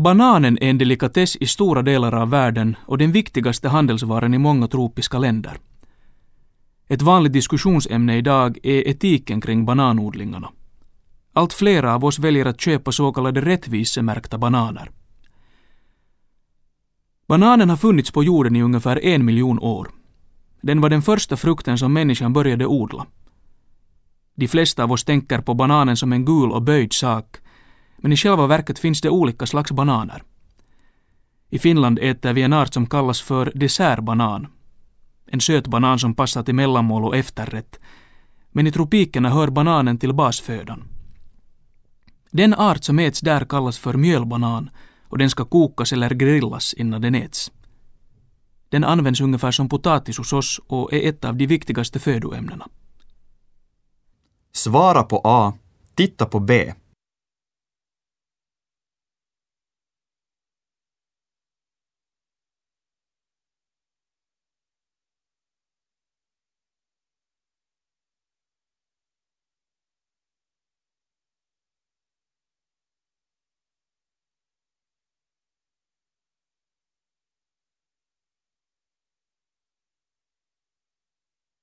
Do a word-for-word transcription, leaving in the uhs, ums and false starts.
Bananen är en delikatess i stora delar av världen och den viktigaste handelsvaran i många tropiska länder. Ett vanligt diskussionsämne idag är etiken kring bananodlingarna. Allt flera av oss väljer att köpa så kallade rättvisemärkta bananer. Bananen har funnits på jorden i ungefär en miljon år. Den var den första frukten som människan började odla. De flesta av oss tänker på bananen som en gul och böjd sak, men i själva verket finns det olika slags bananer. I Finland äter vi en art som kallas för dessertbanan. En söt banan som passar till mellanmål och efterrätt, men i tropikerna hör bananen till basfödan. Den art som äts där kallas för mjölbanan och den ska kokas eller grillas innan den äts. Den används ungefär som potatis hos oss och är ett av de viktigaste födoämnena. Svara på A, titta på B.